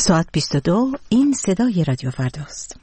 ساعت 22. این صدای رادیو فرداست.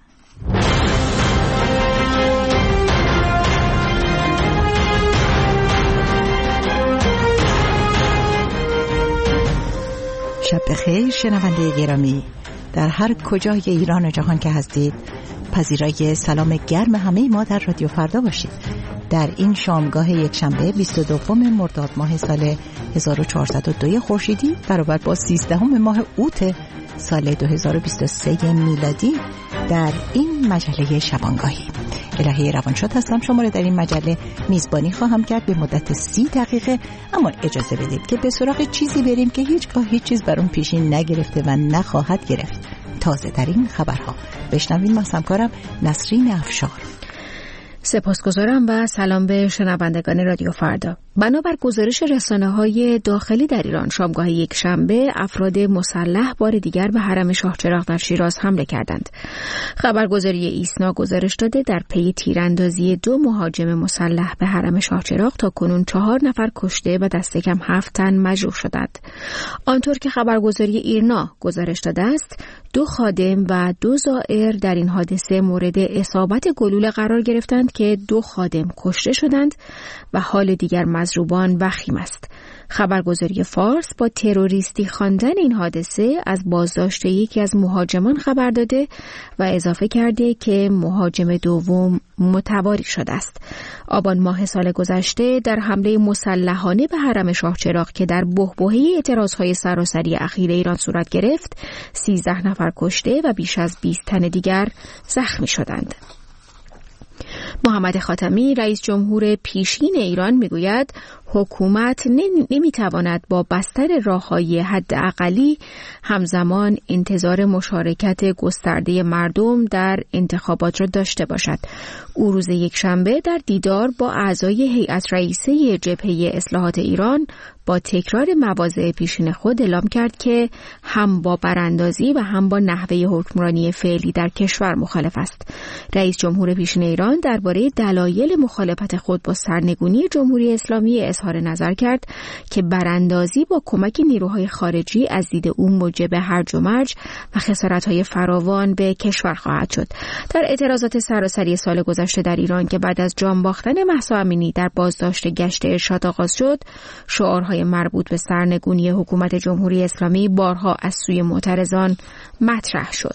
شب بخیر شنونده گرامی، در هر کجای ایران و جهان که هستید پذیرای سلام گرم همه ما در رادیو فردا باشید. در این شامگاه یکشنبه 22 مرداد ماه سال 1402 خورشیدی برابر با 13 ماه اوت سال 2023 میلادی در این مجله شبانگاهی الهی روانشاد هستم. شما را در این مجله میزبانی خواهم کرد به مدت 30 دقیقه، اما اجازه بدید که به سراغ چیزی بریم که هیچگاه هیچ چیز بر اون پیشین نگرفته و نخواهد گرفت. تازه در این خبرها بشنویم از همکارم نسرین افشار. سپاسگزارم و سلام به شنوندگان رادیو فردا. بنابر گزارش رسانه‌های داخلی در ایران، شامگاه یکشنبه افراد مسلح بار دیگر به حرم شاه چراغ در شیراز حمله کردند. خبرگزاری ایسنا گزارش داده در پی تیراندازی 2 مهاجم مسلح به حرم شاه چراغ تاکنون 4 نفر کشته و دست کم 7 تن مجروح شدند. آنطور که خبرگزاری ایرنا گزارش داده است، 2 خادم و 2 زائر در این حادثه مورد اصابت گلوله قرار گرفتند که 2 خادم کشته شدند و حال دیگر مضروبان وخیم است. خبرگزاری فارس با تروریستی خواندن این حادثه از بازداشت یکی از مهاجمان خبر داده و اضافه کرده که مهاجم دوم متواری شده است. آبان ماه سال گذشته در حمله مسلحانه به حرم شاه چراغ که در بحبوحه اعتراضهای سراسری اخیر ایران صورت گرفت، 13 نفر کشته و بیش از 20 تن دیگر زخمی شدند. محمد خاتمی رئیس جمهور پیشین ایران میگوید حکومت نمیتواند با بستر راههای حداقلی همزمان انتظار مشارکت گسترده مردم در انتخابات را داشته باشد. او روز یکشنبه در دیدار با اعضای هیئت رئیسه جبهه اصلاحات ایران با تکرار مواضع پیشین خود اعلام کرد که هم با براندازی و هم با نحوه حکمرانی فعلی در کشور مخالف است. رئیس جمهور پیشین ایران درباره دلایل مخالفت خود با سرنگونی جمهوری اسلامی اظهار نظر کرد که براندازی با کمک نیروهای خارجی از دید او موجب هرج و مرج و خسارت‌های فراوان به کشور خواهد شد. در اعتراضات سراسری سال گذشته در ایران که بعد از جان باختن مهسا امینی در بازداشت گشت ارشاد آغاز شد، شعارهای مربوط به سرنگونی حکومت جمهوری اسلامی بارها از سوی معترضان مطرح شد.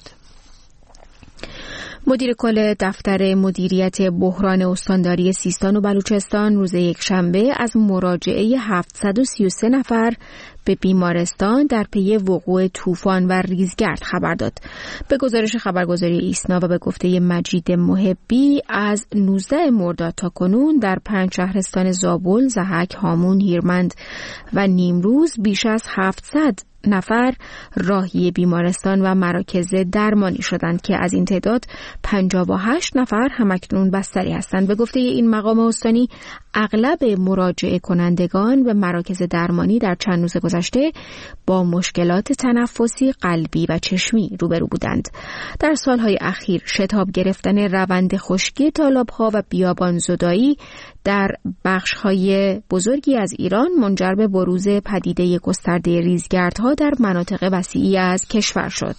مدیر کل دفتر مدیریت بحران استانداری سیستان و بلوچستان روز یکشنبه از مراجعه 733 نفر به بیمارستان در پی وقوع طوفان و ریزگرد خبر داد. به گزارش خبرگزاری ایسنا و به گفته مجید محبی، از 19 مرداد تا کنون در 5 شهرستان زابل، ضحک، هامون، هیرمند و نیمروز بیش از 700 نفر راهی بیمارستان و مراکز درمانی شدند که از این تعداد 58 نفر همکنون بستری هستند. به گفته این مقام استانی، اغلب مراجعه کنندگان به مراکز درمانی در چند روز گذشته با مشکلات تنفسی، قلبی و چشمی روبرو بودند. در سالهای اخیر شتاب گرفتن روند خشکی تالاب‌ها و بیابان زدایی در بخش‌های بزرگی از ایران منجر به بروز پدیده گسترده ریزگردها در مناطق وسیعی از کشور شد.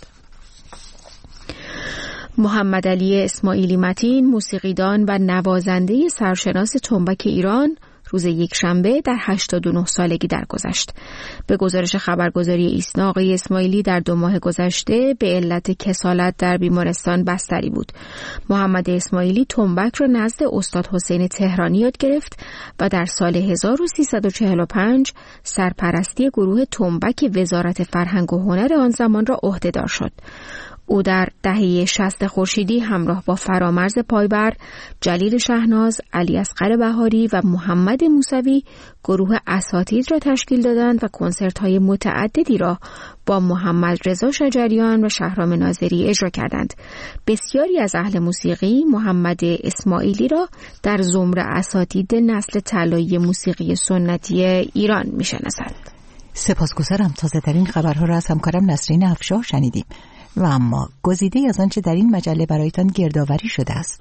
محمد علی اسماعیلی متین، موسیقیدان و نوازنده سرشناس تنبک ایران، روز یکشنبه در 89 سالگی درگذشت. به گزارش خبرگزاری ایسنا، آقای اسماعیلی در 2 ماه گذشته به علت کسالت در بیمارستان بستری بود. محمد اسماعیلی تنبک را نزد استاد حسین تهرانی یاد گرفت و در سال 1345 سرپرستی گروه تنبک وزارت فرهنگ و هنر آن زمان را عهده‌دار شد. او در دهه 60 خورشیدی همراه با فرامرز پایبر، جلیل شهناز، علی اصغر بهاری و محمد موسوی گروه اساتید را تشکیل دادند و کنسرت‌های متعددی را با محمد رضا شجریان و شهرام ناظری اجرا کردند. بسیاری از اهل موسیقی محمد اسماعیلی را در زمره اساتید نسل طلایی موسیقی سنتی ایران می‌شناسند. سپاسگزارم. تازه در این خبرها را از همکارم نسرین افشار شنیدیم. و اما گزیده از آنچه در این مجله برایتان گردآوری شده است.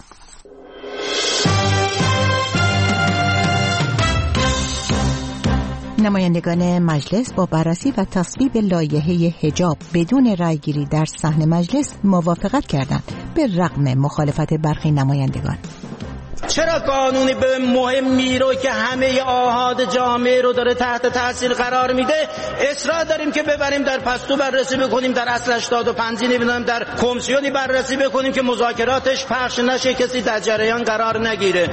نمایندگان مجلس با بررسی و تصویب لایحه حجاب بدون رأیگیری در صحن مجلس موافقت کردند به رغم مخالفت برخی نمایندگان. چرا قانونی به مهمی رو که همه آحاد جامعه رو داره تحت تاثیر قرار میده اصرار داریم که ببریم در پستو بررسی بکنیم، در اصل 85 نمیدونم در کمیسیونی بررسی بکنیم که مذاکراتش پخش نشه، کسی در جریان قرار نگیره.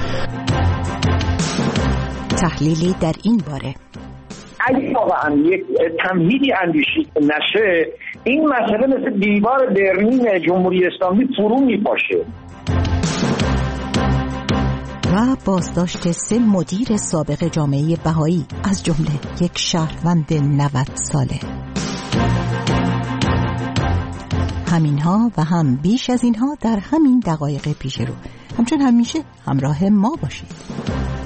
تحلیلی در این باره: اگه واقعا یک تمهیدی اندیشید نشه، این مسئله مثل دیوار برلین جمهوری اسلامی فرو میپاشه. و بازداشت 3 مدیر سابق جامعه بهایی از جمله یک شهروند 90 ساله. همینها و هم بیش از اینها در همین دقایق پیش رو. همچون همیشه همراه ما باشید.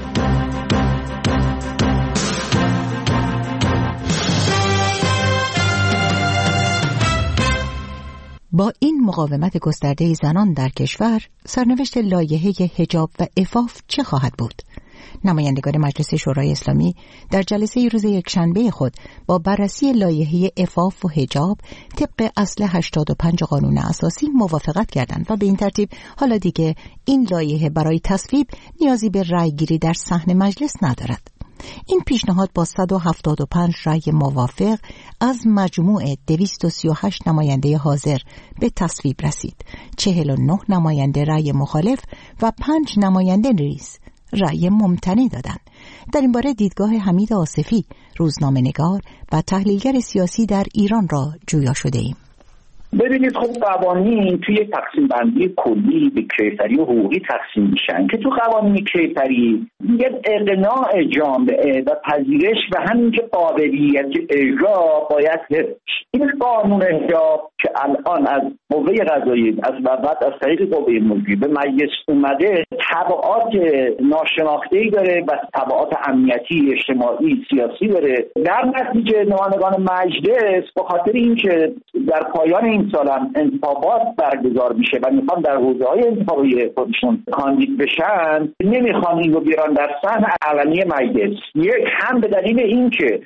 با این مقاومت گسترده زنان در کشور، سرنوشت لایحه حجاب و عفاف چه خواهد بود؟ نمایندگان مجلس شورای اسلامی در جلسه روز یکشنبه خود با بررسی لایحه عفاف و حجاب طبق اصل 85 قانون اساسی موافقت کردند و به این ترتیب حالا دیگه این لایحه برای تصویب نیازی به رأیگیری در صحن مجلس ندارد. این پیشنهاد با 175 رأی موافق از مجموع 238 نماینده حاضر به تصویب رسید. 49 نماینده رأی مخالف و 5 نماینده نیز رأی ممتنع دادند. در این باره دیدگاه حمید آصفی، روزنامه‌نگار و تحلیلگر سیاسی در ایران را جویا شده ایم. ببینید، خب قوانین توی تقسیم بندی کلی به کیفری و حقوقی تقسیم میشن که تو قوانین کیفری میگه اقناع جامعه و پذیرش و همین که قابلیت اجرا باید حفظ. این قانون حجاب که الان از قوه قضاییه بعد از طریق قوه مجریه به مجلس اومده تبعات ناشناخته‌ای داره و تبعات امنیتی، اجتماعی، سیاسی داره. در نتیجه نمایندگان مجلس به خاطر اینکه در پایان این سال هم انتخابات برگزار میشه و میخوان در حوزه‌های انتخابی خودشون کاندید بشن، نمیخوان این رو بیارن در صحن علنی مجلس. یک، هم به دلیل اینکه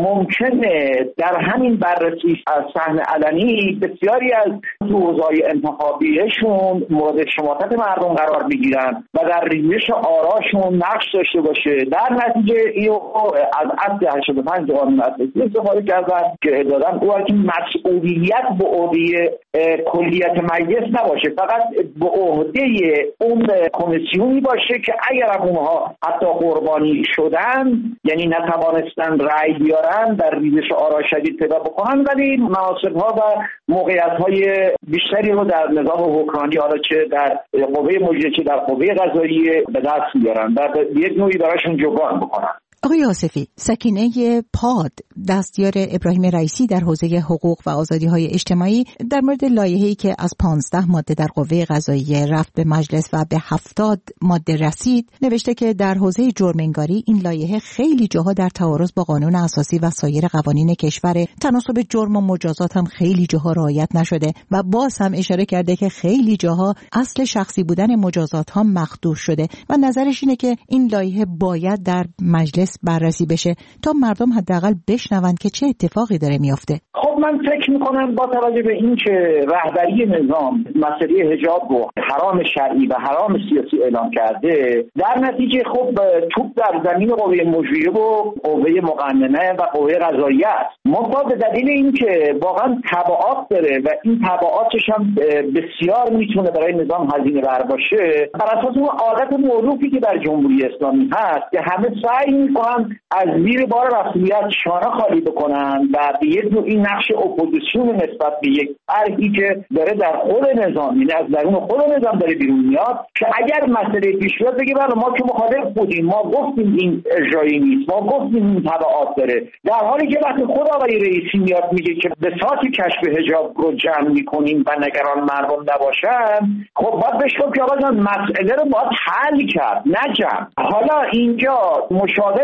ممکنه در همین بررسی از صحن علنی بسیاری از حوزه‌های انتخابیشون مورد شماتت مردم قرار بگیرن و در ریزش آراشون نقش داشته باشه. در نتیجه اینو از اصل 85 قانون اساسی استفاده کردن که دادن او که مسئولیت به عهده کلیت مجلس نباشه، فقط به عهده اون کمیسیونی باشه که اگر اونها حتی قربانی شدن، یعنی نتوانستن رأی بیارن، در ریزش آرا شدید پیدا بکنن، ولی مناصب‌ها و موقعیت‌های بیشتری رو در نظام حکمرانی، حالا چه در قوه مجریه چه در قوه قضاییه، به دست میارن و یک نوعی براشون جبران بکنن. آقای آصفی، سکینه پاد، دستیار ابراهیم رئیسی در حوزه حقوق و آزادی‌های اجتماعی، در مورد لایحه‌ای که از 15 ماده در قوه قضاییه رفت به مجلس و به 70 ماده رسید، نوشته که در حوزه جرم‌انگاری این لایحه خیلی جاها در تعارض با قانون اساسی و سایر قوانین کشور، تناسب جرم و مجازات هم خیلی جاها رعایت نشده و باز هم اشاره کرده که خیلی جاها اصل شخصی بودن مجازات ها مخدوش شده و نظرش اینه که این لایحه باید در مجلس بررسی بشه تا مردم حداقل بشنوند که چه اتفاقی داره میافته. خب من فکر میکنم با توجه به این که رهبری نظام مسئله حجاب رو حرام شرعی و حرام سیاسی اعلام کرده، در نتیجه خب توپ در زمین قوه مجریه و قوه مقننه و قوه قضاییه است. منتها به دلیل اینکه واقعا تبعات داره و این تبعاتش هم بسیار میتونه برای نظام هزینه بر باشه، بر اساس اون عادت معروفی که در جمهوری اسلامی هست که همه سعی میکنن از زیر بار رسمیت شانه خالی بکنن و به یک نوعی نقش اپوزیسیون نسبت به یک طرحی که داره در خود نظام، یعنی از درون خود نظام داره بیرون میاد، که اگر مسئله پیش بیاد بگه بله ما که مخالف بودیم، ما گفتیم این اجرایی نیست، ما گفتیم این تبعات داره، در حالی که وقتی خود آقای رئیسی میاد میگه که بساط کشف حجاب رو جمع میکنیم و نگران مردم نباشن، خب باید بهش گفت که آقا جان مسئله رو باید حل کرد، نه جمع. حالا اینجا مشاور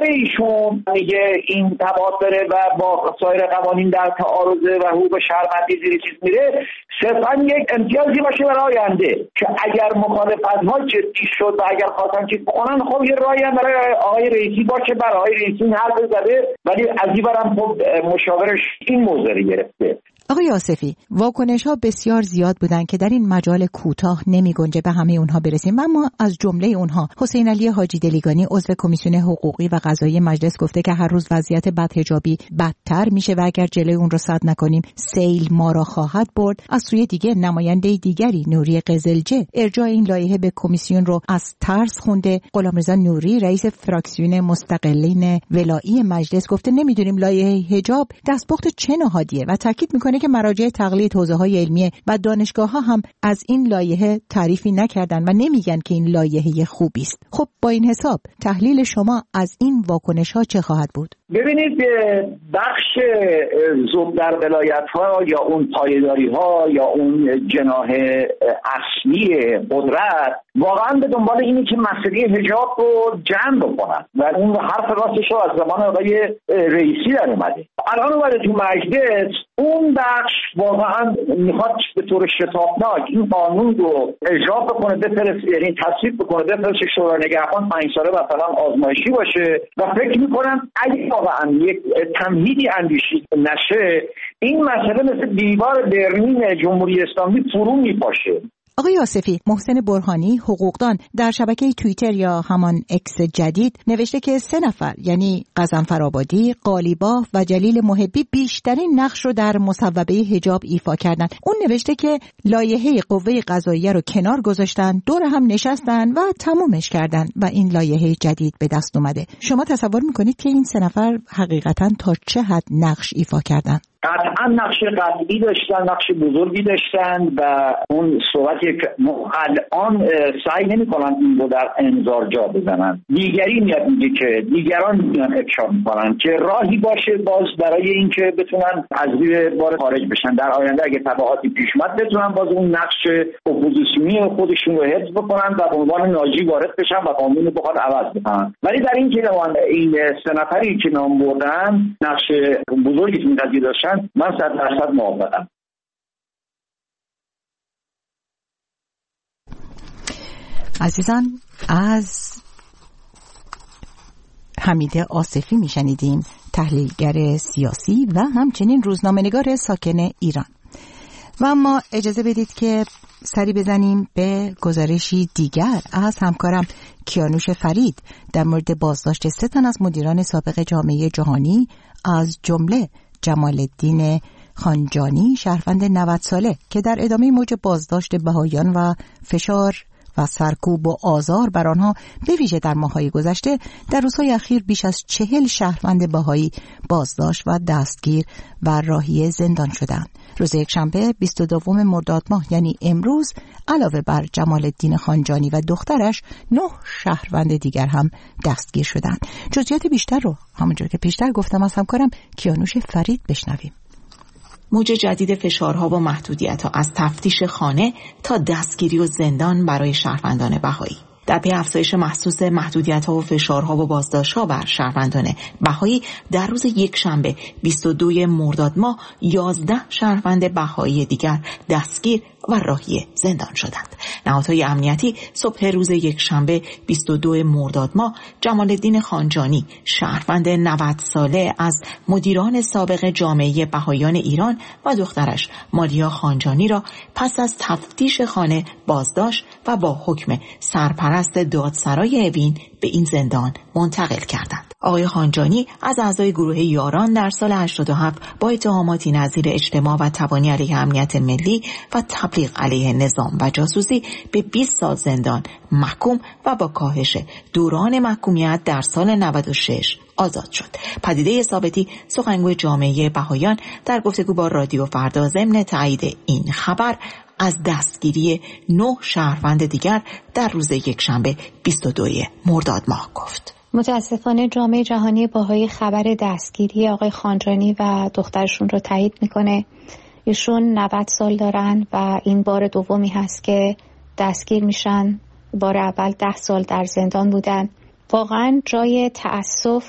ایشون میگه این تبعات داره و با سایر قوانین در تعارضه و حقوق شهروندی زیر چیز میره، صرفا یک امتیازی باشه برای آینده که اگر مخالفت‌ها جدی شد و اگر خواستن چیز بکنن، خب یه راهی هم برای آقای رئیسی باشه. برای آقای رئیسی این حرف زده، ولی از این برم خب مشاورش این موضوع رو گرفته. آقای آصفی، واکنش‌ها بسیار زیاد بودن که در این مجال کوتاه نمی‌گنجه به همه اونها برسیم، اما از جمله اونها حسین علی حاجی دلیگانی عضو کمیسیون حقوقی و قضایی مجلس گفته که هر روز وضعیت بدحجابی بدتر میشه و اگر جلوی اون رو سد نکنیم سیل ما را خواهد برد. از سوی دیگه نماینده دیگری نوری قزلجه ارجاع این لایحه به کمیسیون رو از ترس خونده. غلامرضا نوری رئیس فراکسیون مستقلین ولایی مجلس گفته نمیدونیم لایحه حجاب دستپخت چه نهادیه و تاکید میکنه که مراجع تقلید حوزه‌های علمیه و دانشگاه‌ها هم از این لایحه تعریفی نکردن و نمیگن که این لایحه خوبی است. خب با این حساب تحلیل شما از این واکنش‌ها چه خواهد بود؟ ببینید، بخش ذوب در ولایت‌ها یا اون پایداری‌ها یا اون جناح اصلی قدرت واقعا به دنبال اینه که مسئله حجاب رو جمع بکنن و اون حرف راستش رو از زمان آقای رئیسی در اومده. الان اومده تو مجلس، اون بخش واقعا میخواد به طور شتابناک این قانون رو اجرا بکنه، بفرست، یعنی تصویب بکنه، بفرست شورای نگهبان 5 ساله مثلا آزمایشی باشه و فکر میکنم اگه واقعا یک تمهیدی اندیشید نشه، این مسئله مثل دیوار برلین جمهوری اسلامی فرو میپاشه. آقای آصفی، محسن برهانی حقوقدان در شبکه توییتر یا همان اکس جدید نوشته که 3 نفر یعنی غضنفر آبادی، قالیباف و جلیل محبی بیشترین نقش رو در مصوبه حجاب ایفا کردن. اون نوشته که لایحه قوه قضاییه رو کنار گذاشتن، دور هم نشستن و تمومش کردن و این لایحه جدید به دست اومده. شما تصور میکنید که این 3 نفر حقیقتا تا چه حد نقش ایفا کردن؟ قطعا نقش قطعی داشتن، نقش بزرگی داشتن و اون صحبتی که الان سعی نمی کنن این رو در انظار جا بزنن. دیگری میاد میگه که دیگران میان افشا میکنن که راهی باشه باز برای اینکه بتونن از زیر بار خارج بشن. در آینده اگه تبعاتی پیش اومد بتونن باز اون نقش اپوزیسیونی خودشون رو حفظ بکنن و به عنوان ناجی وارد بشن و قانون رو بخواد عوض بکنن. ولی در این که این 3 نفری که نام بردن نقش بزرگی تو این قضیه داشتن، من 100% موافقم. عزیزان، از حمیده آصفی میشنیدیم، تحلیلگر سیاسی و همچنین روزنامه‌نگار ساکن ایران. و اما اجازه بدید که سری بزنیم به گزارشی دیگر از همکارم کیانوش فرید در مورد بازداشت 3 تن از مدیران سابق جامعه جهانی، از جمله جمال الدین خانجانی شهروند 90 ساله که در ادامه موج بازداشت بهائیان و فشار و سرکوب و آزار بر آنها به ویژه در ماه‌های گذشته در روزهای اخیر بیش از 40 شهروند بهایی بازداشت و دستگیر و راهی زندان شدند. روز یکشنبه 22 مرداد ماه یعنی امروز علاوه بر جمال الدین خانجانی و دخترش 9 شهروند دیگر هم دستگیر شدند. جزئیات بیشتر رو همونجور که پیشتر گفتم از همکارم کیانوش فرید بشنویم. موج جدید فشارها و محدودیت‌ها از تفتیش خانه تا دستگیری و زندان برای شهروندان بهایی. در پی افزایش محسوس محدودیت‌ها و فشارها و بازداشت‌ها بر شهروندان بهایی در روز یکشنبه 22 مرداد ماه 11 شهروند بهایی دیگر دستگیر و راهی زندان شدند. نهادهای امنیتی صبح روز یکشنبه 22 مرداد ماه جمال الدین خانجانی شهروند 90 ساله از مدیران سابق جامعه بهایان ایران و دخترش ماریا خانجانی را پس از تفتیش خانه بازداشت و با حکم سرپرست دادسرای اوین به این زندان منتقل کردند. آقای خانجانی از اعضای گروه یاران در سال 87 با اتهاماتی نظیر اجتماع و تبانی علیه امنیت ملی و تبلیغ علیه نظام و جاسوسی به 20 سال زندان محکوم و با کاهش دوران محکومیت در سال 96 آزاد شد. پدیده ثابتی سخنگوی جامعه بهایان در گفتگو با رادیو فردا ضمن تایید این خبر از دستگیری 9 شهروند دیگر در روز یکشنبه 22 مرداد ماه گفت. متاسفانه جامعه جهانی بهایی خبر دستگیری آقای خانجانی و دخترشون رو تایید میکنه. ایشون 90 سال دارن و این بار دومی هست که دستگیر میشن. بار اول 10 سال در زندان بودن واقعا جای تأسف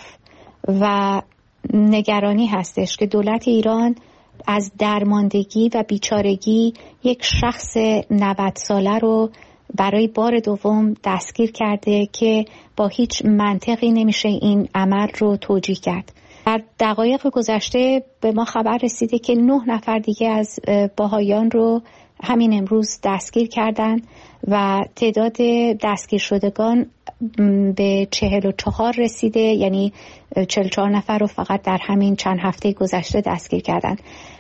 و نگرانی هستش که دولت ایران از درماندگی و بیچارگی یک شخص 90 ساله رو برای بار دوم دستگیر کرده که با هیچ منطقی نمیشه این عمل رو توجیه کرد. در دقایق گذشته به ما خبر رسیده که 9 نفر دیگه از بهائیان رو همین امروز دستگیر کردن و تعداد دستگیر شدگان به 44 رسیده، یعنی 44 نفر رو فقط در همین چند هفته گذشته دستگیر کردن.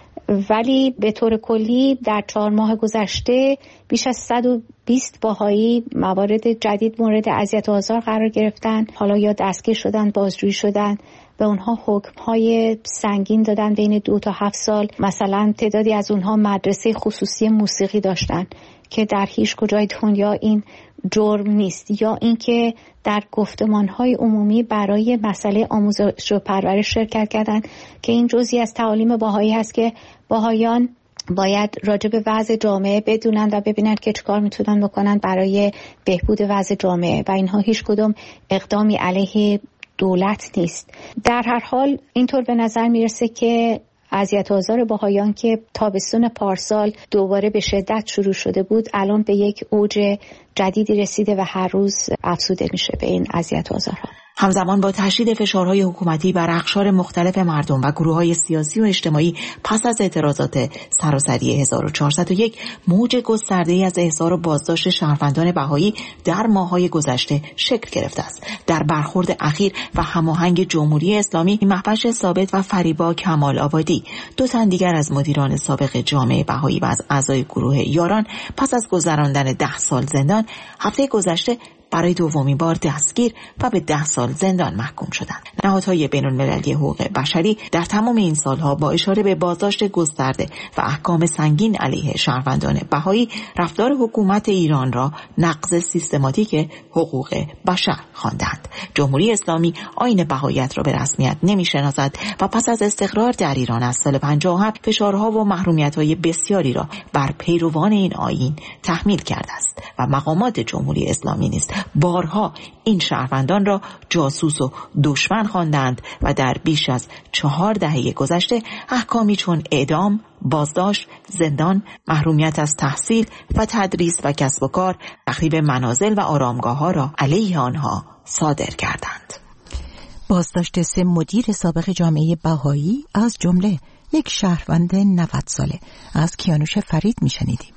ولی به طور کلی در 4 ماه گذشته بیش از 120 بهایی موارد جدید مورد اذیت و آزار قرار گرفتن، حالا یا دستگیر شدن، بازجویی شدن، به اونها حکم‌های سنگین دادن بین 2 تا 7 سال. مثلا تعدادی از اونها مدرسه خصوصی موسیقی داشتن که در هیچ کجای دنیا این جرم نیست، یا اینکه در گفتمان‌های عمومی برای مسئله آموزش و پرورش شرکت کردن که این جزئی از تعالیم بهایی هست که بهاییان باید راجع به وضع جامعه بدونن و ببینن که چیکار میتونن بکنن برای بهبود وضع جامعه و اینها هیچ کدوم اقدامی علیه دولت نیست. در هر حال اینطور به نظر میرسه که اذیت و آزار بهائیان که تابستون پارسال دوباره به شدت شروع شده بود الان به یک اوج جدیدی رسیده و هر روز افزوده میشه به این اذیت و آزارها. همزمان با تشدید فشارهای حکومتی بر اقشار مختلف مردم و گروه‌های سیاسی و اجتماعی پس از اعتراضات سراسری 1401 موج گسترده‌ای از احضار و بازداشت شهروندان بهایی در ماه‌های گذشته شکل گرفته است. در برخورد اخیر و هماهنگ جمهوری اسلامی، مهوش ثابت و فریبا کمال آبادی، 2 تن دیگر از مدیران سابق جامعه بهایی و از اعضای گروه یاران پس از گذراندن 10 سال زندان، هفته گذشته برای دومین بار دستگیر و به 10 سال زندان محکوم شدند. نهادهای بین‌المللی حقوق بشری در تمام این سالها با اشاره به بازداشت گسترده و احکام سنگین علیه شهروندان بهایی، رفتار حکومت ایران را نقض سیستماتیک حقوق بشر خواندند. جمهوری اسلامی آیین بهاییت را به رسمیت نمی‌شناسد و پس از استقرار در ایران از سال 57 فشارها و محرومیت‌های بسیاری را بر پیروان این آیین تحمیل کرده است و مقامات جمهوری اسلامی نیز بارها این شهروندان را جاسوس و دشمن خواندند و در بیش از 4 دهه گذشته احکامی چون اعدام، بازداشت، زندان، محرومیت از تحصیل و تدریس و کسب و کار، تخریب منازل و آرامگاه‌ها را علیه آنها صادر کردند. بازداشت 3 مدیر سابق جامعه بهایی از جمله یک شهروند 90 ساله از کیانوش فرید میشنیدیم.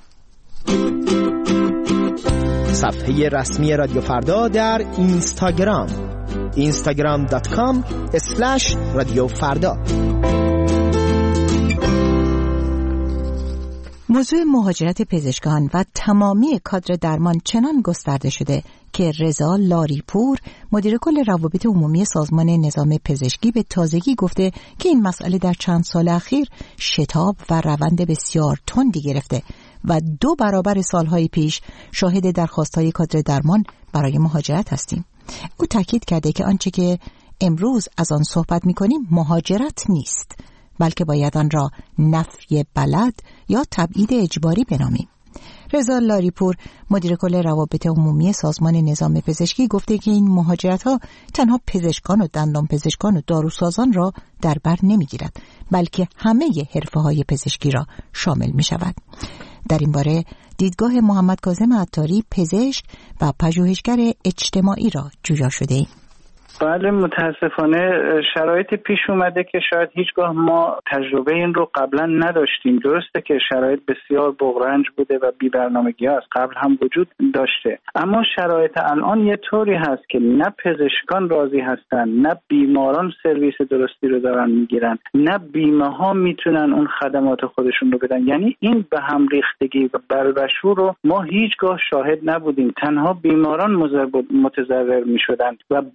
صفحه رسمی رادیو فردا در اینستاگرام instagram.com/رادیوفردا. موضوع مهاجرت پزشکان و تمامی کادر درمان چنان گسترده شده که رضا لاریپور، مدیر کل روابط عمومی سازمان نظام پزشکی، به تازگی گفته که این مسئله در چند سال اخیر شتاب و روند بسیار تندی گرفته و 2 برابر سالهای پیش شاهد درخواست‌های کادر درمان برای مهاجرت هستیم. او تاکید کرده که آنچه که امروز از آن صحبت می‌کنیم مهاجرت نیست، بلکه باید آن را نفی بلد یا تبعید اجباری بنامیم. رضا لاریپور، مدیر کل روابط عمومی سازمان نظام پزشکی، گفته که این مهاجرت‌ها تنها پزشکان و دندان پزشکان و داروسازان را در بر نمی‌گیرد، بلکه همه حرفه‌های پزشکی را شامل می‌شود. در این باره دیدگاه محمد کاظم عطاری، پزشک و پژوهشگر اجتماعی را جویا شده ایم. بله، متاسفانه شرایط پیش اومده که شاید هیچگاه ما تجربه این رو قبلا نداشتیم. درسته که شرایط بسیار بغرنج بوده و بی برنامگی از قبل هم وجود داشته، اما شرایط الان یه طوری هست که نه پزشکان راضی هستن، نه بیماران سرویس درستی رو دارن میگیرن، نه بیمه ها میتونن اون خدمات خودشون رو بدن. یعنی این به هم ریختگی و بلبشو رو ما هیچگاه شاهد نبودیم. تنها بیماران متضرر میشدن و بقیه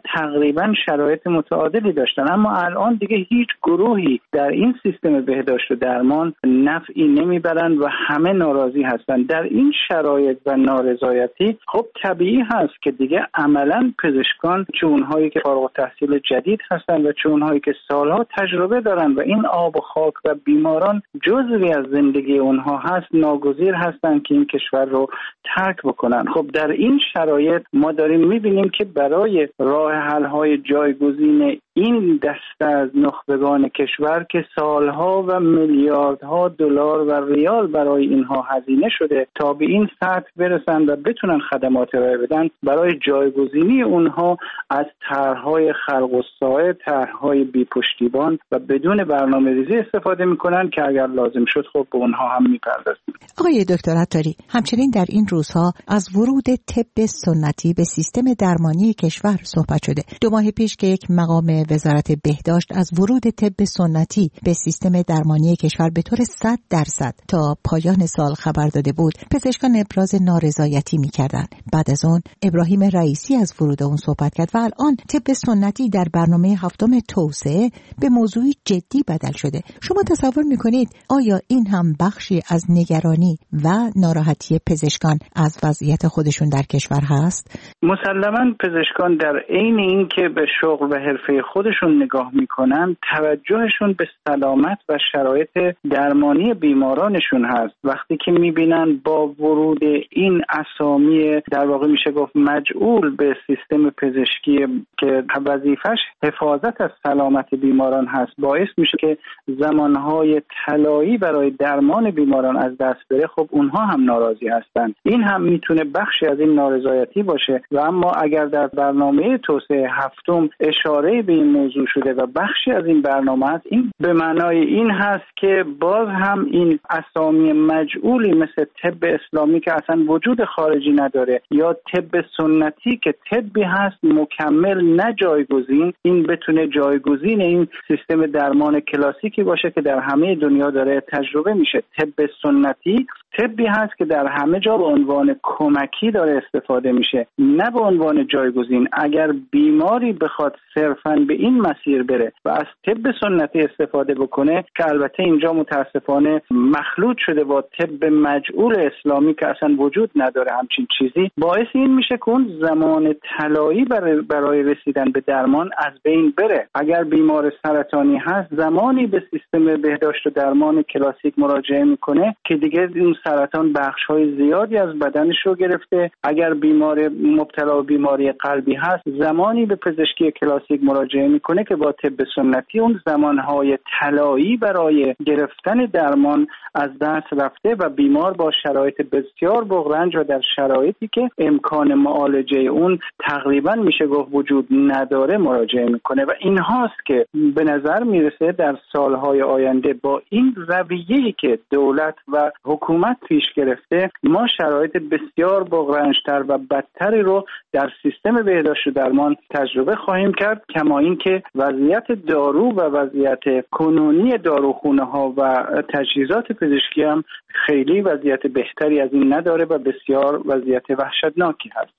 تقریبا شرایط متعادلی داشتن، اما الان دیگه هیچ گروهی در این سیستم بهداشت و درمان نفعی نمیبرن و همه ناراضی هستن. در این شرایط و نارضایتی خب طبیعی هست که دیگه عملا پزشکان، چه اونهایی که فارغ التحصیل جدید هستن و چه اونهایی که سالها تجربه دارن و این آب و خاک و بیماران جزوی از زندگی اونها هست، ناگزیر هستن که این کشور رو ترک بکنن. خب در این شرایط ما داریم میبینیم که برای راه حل‌های جایگزین این دسته از نخبگان کشور که سالها و میلیاردها دلار و ریال برای اینها هزینه شده تا به این سطح برسن و بتونن خدمات ارائه بدن، برای جایگزینی اونها از طرح‌های خلق الساعه، طرح‌های بی‌پشتیبان و بدون برنامه‌ریزی استفاده میکنن که اگر لازم شد خب به اونها هم میپردازن. آقای دکتر عطاری، همچنین در این روزها از ورود طب سنتی به سیستم درمانی کشور صحبت شده. 2 ماه پیش که یک مقام وزارت بهداشت از ورود طب سنتی به سیستم درمانی کشور به طور 100% تا پایان سال خبر داده بود، پزشکان ابراز نارضایتی می‌کردند. بعد از اون ابراهیم رئیسی از ورود اون صحبت کرد و الان طب سنتی در برنامه 7 توسعه به موضوعی جدی بدل شده. شما تصور می‌کنید آیا این هم بخشی از نگرانی و ناراحتی پزشکان از وضعیت خودشون در کشور هست؟ مسلماً پزشکان در عین اینکه به شغل و حرفه خودشون نگاه میکنن، توجهشون به سلامت و شرایط درمانی بیمارانشون هست. وقتی که میبینن با ورود این اسامی در واقع میشه گفت مجعول به سیستم پزشکی که وظیفش حفاظت از سلامت بیماران هست، باعث میشه که زمانهای طلایی برای درمان بیماران از دست بره، خب اونها هم ناراضی هستن. این هم میتونه بخشی از این نارضایتی باشه و اما اگر در برنامه توسعه 7 اشاره به این موضوع شده و بخشی از این برنامه است، این به معنای این هست که باز هم این اسامی مجعولی مثل طب اسلامی که اصلا وجود خارجی نداره یا طب سنتی که طبی هست مکمل نه جایگزین، این بتونه جایگزین این سیستم درمان کلاسیکی باشه که در همه دنیا داره تجربه میشه. طب سنتی طبی هست که در همه جا به عنوان کمکی داره استفاده میشه، نه به عنوان جایگزین. اگر بیماری بخواد صرفاً به این مسیر بره و از طب سنتی استفاده بکنه که البته اینجا متاسفانه مخلوط شده با طب مجعول اسلامی که اصلا وجود نداره همچین چیزی، باعث این میشه که اون زمان طلایی برای رسیدن به درمان از بین بره. اگر بیمار سرطانی هست، زمانی به سیستم بهداشت و درمان کلاسیک مراجعه میکنه که دیگه اون سرطان بخش‌های زیادی از بدنش رو گرفته. اگر بیمار مبتلا به بیماری قلبی هست، زمانی به پزشکی کلاسیک مراجعه میکنه که با طب سنتی اون زمانهای طلایی برای گرفتن درمان از دست رفته و بیمار با شرایط بسیار بغرنج و در شرایطی که امکان معالجه اون تقریبا میشه گفت وجود نداره مراجعه میکنه و این هاست که به نظر میرسه در سالهای آینده با این رویه‌ای که دولت و حکومت پیش گرفته، ما شرایط بسیار بغرنج‌تر و بدتری رو در سیستم بهداشت و درمان تجربه خواهیم کرد، کما اینکه وضعیت دارو و وضعیت کنونی داروخونه ها و تجهیزات پزشکی هم خیلی وضعیت بهتری از این نداره و بسیار وضعیت وحشتناکی هست.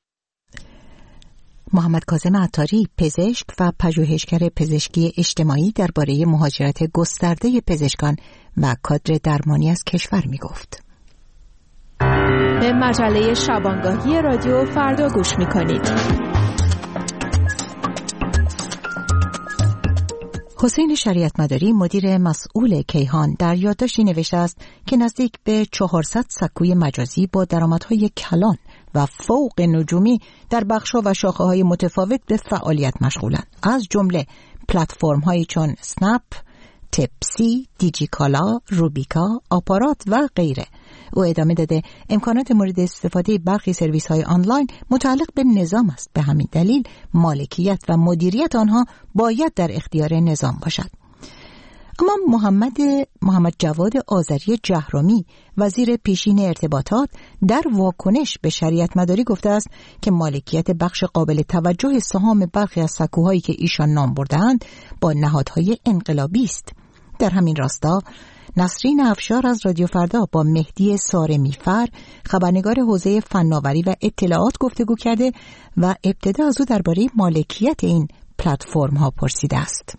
محمد کاظم عطاری، پزشک و پژوهشگر پزشکی اجتماعی درباره مهاجرت گسترده پزشکان و کادر درمانی از کشور میگفت. به مجله شبانگاهی رادیو فردا گوش میکنید. حسین شریعت مداری، مدیر مسئول کیهان، در یادداشتی نوشته است که نزدیک به 400 سکوی مجازی با درآمدهای کلان و فوق نجومی در بخش‌ها و شاخه‌های متفاوت به فعالیت مشغولند، از جمله پلتفرم‌هایی چون اسنپ، تپسی، دیجیکالا، روبیکا، آپارات و غیره. او ادامه داده امکانات مورد استفاده برخی سرویس‌های آنلاین متعلق به نظام است، به همین دلیل مالکیت و مدیریت آنها باید در اختیار نظام باشد. اما محمد جواد آذری جهرمی، وزیر پیشین ارتباطات، در واکنش به شریعت مداری گفته است که مالکیت بخش قابل توجه سهام برخی از سکوهایی که ایشان نام بردند با نهادهای انقلابی است. در همین راستا نسرین افشار از رادیو فردا با مهدی سارمیفر خبرنگار حوزه فناوری و اطلاعات گفتگو کرده و ابتدا از او درباره مالکیت این پلتفرم ها پرسیده است.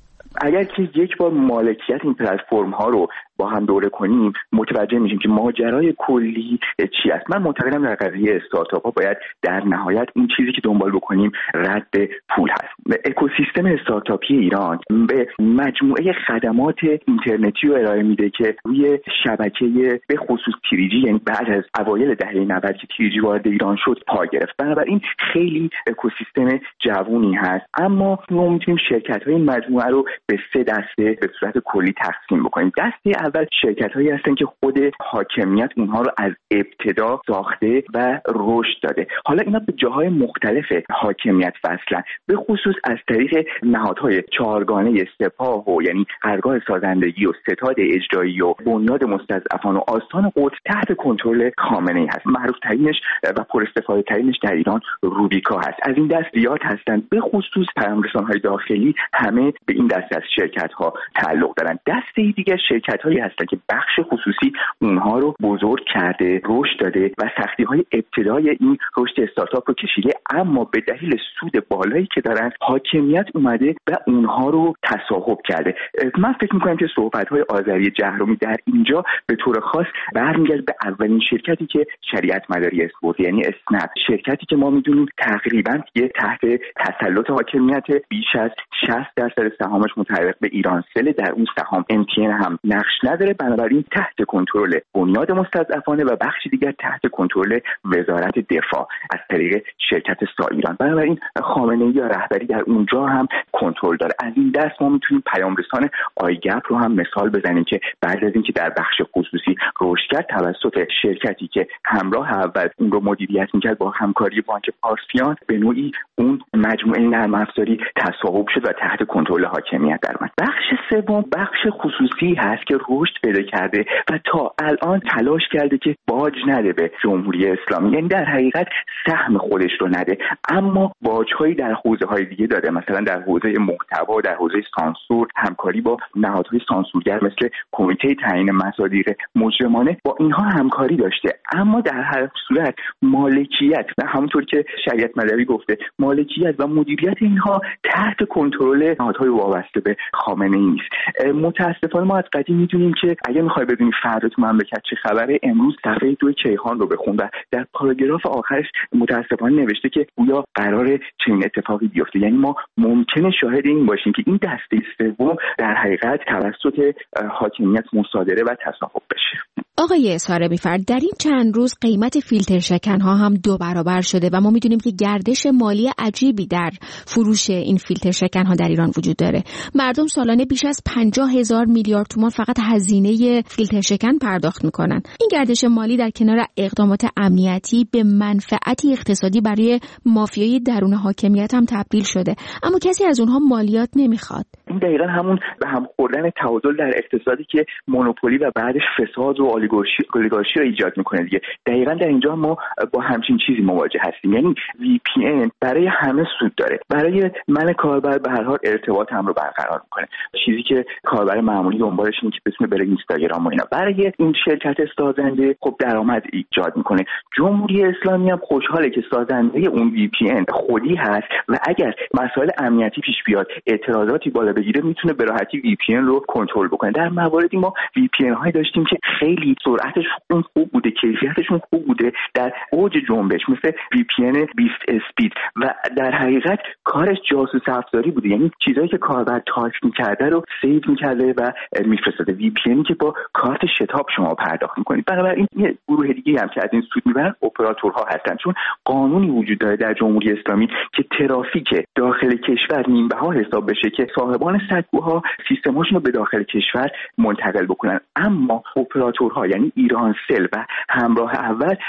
اگر که یک بار مالکیت این پلتفرم ها رو با هم دوره کنیم متوجه میشیم که ماجرای کلی چی است. من معتقدم در قضیه استارتاپ ها باید در نهایت این چیزی که دنبال بکنیم رد پول هست. اکوسیستم استارتاپی ایران به مجموعه خدمات اینترنتی رو ارائه میده که روی شبکه به خصوص تریجی، یعنی بعد از اوایل دهه 90 که تریجی وارد ایران شد پا گرفت. بنابراین خیلی اکوسیستم جوونی هست، اما ما میتونیم شرکت‌های این مجموعه رو به 3 دسته به صورت کلی تقسیم بکنیم. دسته اول شرکت‌هایی هستن که خود حاکمیت اونها رو از ابتدا ساخته و رشد داده. حالا اینا به جاهای مختلف حاکمیت وصلن، به خصوص از طریق نهادهای چهارگانه سپاه و یعنی ارگاه سازندگی و ستاد اجرایی و بنیاد مستضعفان و آستان قدس تحت کنترل خامنه‌ای هست. معروف ترینش و پر استفاده ترینش در ایران روبیکا هست. از این دست زیاد هستن، به خصوص پیام‌رسان‌های داخلی همه به این دسته از شرکت‌ها تعلق دارن. دسته دیگه شرکت‌هایی هستن که بخش خصوصی اونها رو بزرگ کرده، رشد داده و سختی‌های ابتدای این رشد استارتاپ رو کشیده، اما به دلیل سود بالایی که دارن حاکمیت اومده و اونها رو تصاحب کرده. من فکر می‌کنم که صحبت‌های آذری جهرمی در اینجا به طور خاص برمیگرده به اولین شرکتی که شریعت مداری اسپورت، یعنی اسنپ، شرکتی که ما می‌دونیم تقریباً تحت تسلط حاکمیت، بیش از 60% سهامش متعلق به ایرانسل، در اون سهام MTN هم نقش نداره، بنابراین تحت کنترل بنیاد مستضعفانه و بخش دیگر تحت کنترل وزارت دفاع از طریق شرکت سایران. بنابراین خامنه‌ای یا رهبری در اونجا هم کنترل داره. از این دست ما میتونیم پیامرسان آیگپ رو هم مثال بزنیم که بعد از اینکه در بخش خصوصی رشد کرد توسط شرکتی که همراه اول اون رو مدیریت میکرد با همکاری بانک پارسیان، به نوعی اون مجموعه نرم افزاری تصاحب شد و تحت کنترل حاکمیت درآمد. بخش سوم بخش خصوصی هست که رشد پیدا کرده و تا الان تلاش کرده که باج نده به جمهوری اسلامی، یعنی در حقیقت سهم خودش رو نده، اما باج‌هایی در حوزه‌های دیگه داده. مثلا در حوزه محتوا، در حوزه سانسور همکاری با نهادهای سانسورگر مثل کمیته تعیین مصادیق مجرمانه، با اینها همکاری داشته. اما در هر صورت مالکیت و همونطور که شریعت مداری گفته مالکیت و مدیریت اینها تحت کنترل نهادهای وابسته به خامنه‌ای نیست. متاسفانه ما از قدیم میدونیم که اگه میخوای بدونی فردا تو مملکت چه خبره، امروز صفحه 2 کیهان رو بخون و در پاراگراف آخرش متاسفانه نوشته که گویا قراره چنین اتفاقی بیفته. یعنی ما ممکنه شاهد این باشیم که این دسته سوم در حقیقت توسط حاکمیت مصادره و تصاحب بشه. آقای سارمیفر، در این چند روز قیمت فیلتر شکن ها هم 2 برابر شده و ما میدونیم که گردش مالی عجیبی در فروش این فیلتر شکن ها در ایران وجود داره. مردم سالانه بیش از 50,000 میلیارد تومان فقط هزینه فیلتر شکن پرداخت میکنن. این گردش مالی در کنار اقدامات امنیتی به منفعتی اقتصادی برای مافیای درون حاکمیت هم تبدیل شده، اما کسی از اونها مالیات نمیخواد. این دقیقاً همون به هم خوردن تعادل در اقتصادی که مونوپولی و بعدش فساد و اولیگارشی رو ایجاد میکنه دیگه. دقیقاً در اینجا ما با همچین چیزی مواجه هستیم. یعنی VPN برای همه سود داره. برای من کاربر به هر حال ارتباط هم رو برقرار میکنه، چیزی که کاربر معمولی دنبالش اینه که بتونه بره اینستاگرام و اینا. برای این شرکت سازنده خب درآمد ایجاد میکنه. جمهوری اسلامی هم خوشحاله که سازنده اون VPN خودی هست و اگر مسائل امنیتی پیش بیاد، اعتراضاتی بالا بگیره، میتونه به راحتی VPN رو کنترل بکنه. در مواردی ما VPN هایی داشتیم که خیلی سرعتشون خوب بوده، کیفیتشون خوب بوده، در اوج جنبش، مثل VPN بیست اسپید، و در حقیقت کارش جاسوس افزاری بوده. یعنی چیزایی که کاربر تایپ می‌کرده رو سیو می‌کرده و میفرستاده. VPNی که با کارت شتاب شما پرداخت می‌کنید. بنابراین یه گروه دیگه هم که از این سود می‌برن اپراتورها هستن، چون قانونی وجود داره در جمهوری اسلامی که ترافیک داخل کشور نیمه‌ها حساب بشه که صاحبان سکوها سیستم‌هاشون رو به داخل کشور منتقل بکنن، اما اپراتورها یعنی ایرانسل و همراه اول از این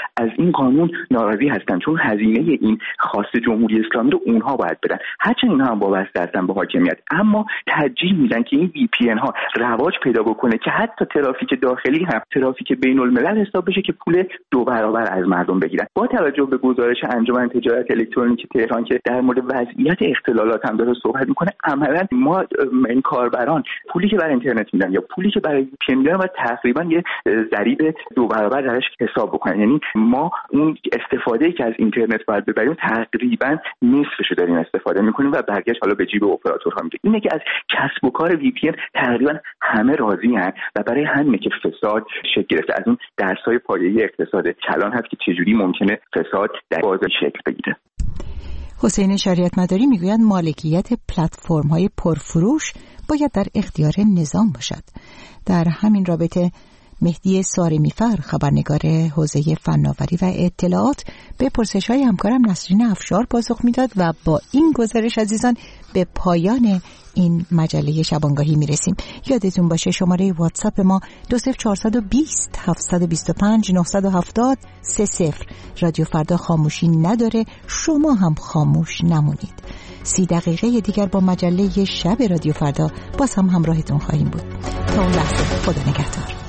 این قانون ناراضی هستن، چون هزینه این خواست جمهوری اسلامی رو اونها باید بدن، هرچند اینها هم وابسته هستن به حاکمیت، اما ترجیح میدن که این وی پی ان ها رواج پیدا بکنه که حتی ترافیک داخلی هم ترافیک بین الملل حساب بشه که پول 2 برابر از مردم بگیرن. با توجه به گزارش انجمن تجارت الکترونیک تهران که در مورد وضعیت اختلالات هم داره صحبت میکنه، عملا ما این کاربران پولی که برای اینترنت میدن یا پولی که برای وی پی ان میدن و تقریبا یه ضریب 2 برابر درش حساب بکنن، یعنی ما اون استفاده‌ای که از اینترنت باید ببریم تقریبا نصفش رو داریم استفاده میکنیم و برگشت حالا به جیب اپراتورها میره. اینه که از کسب و کار وی پی ان تقریبا همه راضی هستن و برای همینه که فساد شکل گرفته. از اون درس‌های پایه‌ای اقتصاد کلان هست که چجوری ممکنه فساد در بازار شکل بگیره. حسین شریعت مداری میگوید مالکیت پلتفرم‌های پرفروش باید در اختیار نظام باشد. در همین رابطه مهدی سارمیفر خبرنگار حوزه فناوری و اطلاعات به پرسش‌های همکارم نسرین افشار پاسخ میداد و با این گزارش عزیزان به پایان این مجله شبانگاهی میرسیم. یادتون باشه شماره واتساپ ما 20420 725 970 30. رادیو فردا خاموشی نداره، شما هم خاموش نمونید. 30 دقیقه دیگر با مجله شب رادیو فردا باز هم همراهتون خواهیم بود. تا اون لحظه خدا نگهدار.